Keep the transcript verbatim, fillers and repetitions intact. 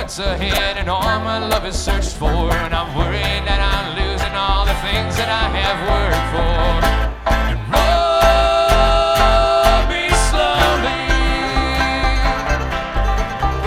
what's ahead and all my love is searched for. And I'm worried that I'm losing all the things that I have worked